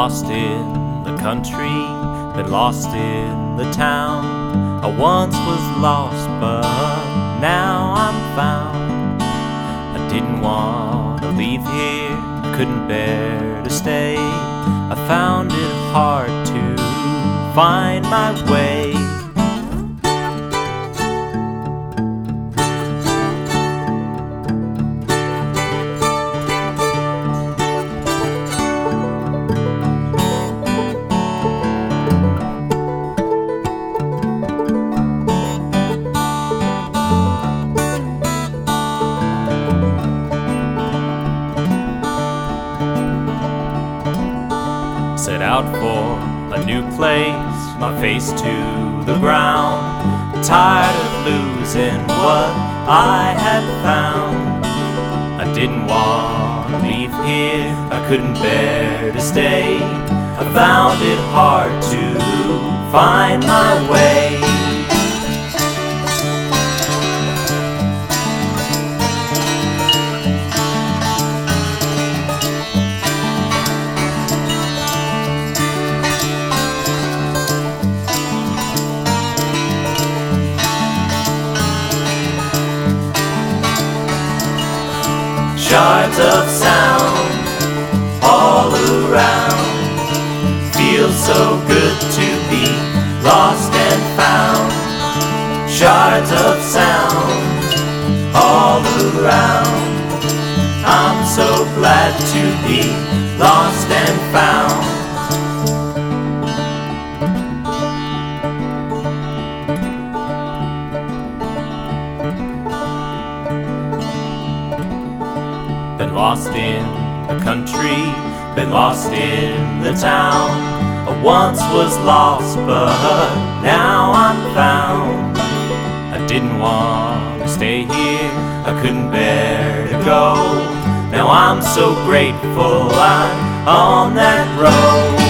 lost in the country, been lost in the town. I once was lost, but now I'm found. I didn't want to leave here, I couldn't bear to stay. I found it hard to find my way. Set out for a new place, my face to the ground. Tired of losing what I had found. I didn't want to leave here, I couldn't bear to stay. I found it hard to find my way. Shards of sound all around. Feels so good to be lost and found. Shards of sound all around. I'm so glad to be lost and found. Been lost in the country, been lost in the town. I once was lost, but now I'm found. I didn't want to stay here, I couldn't bear to go. Now I'm so grateful I'm on that road.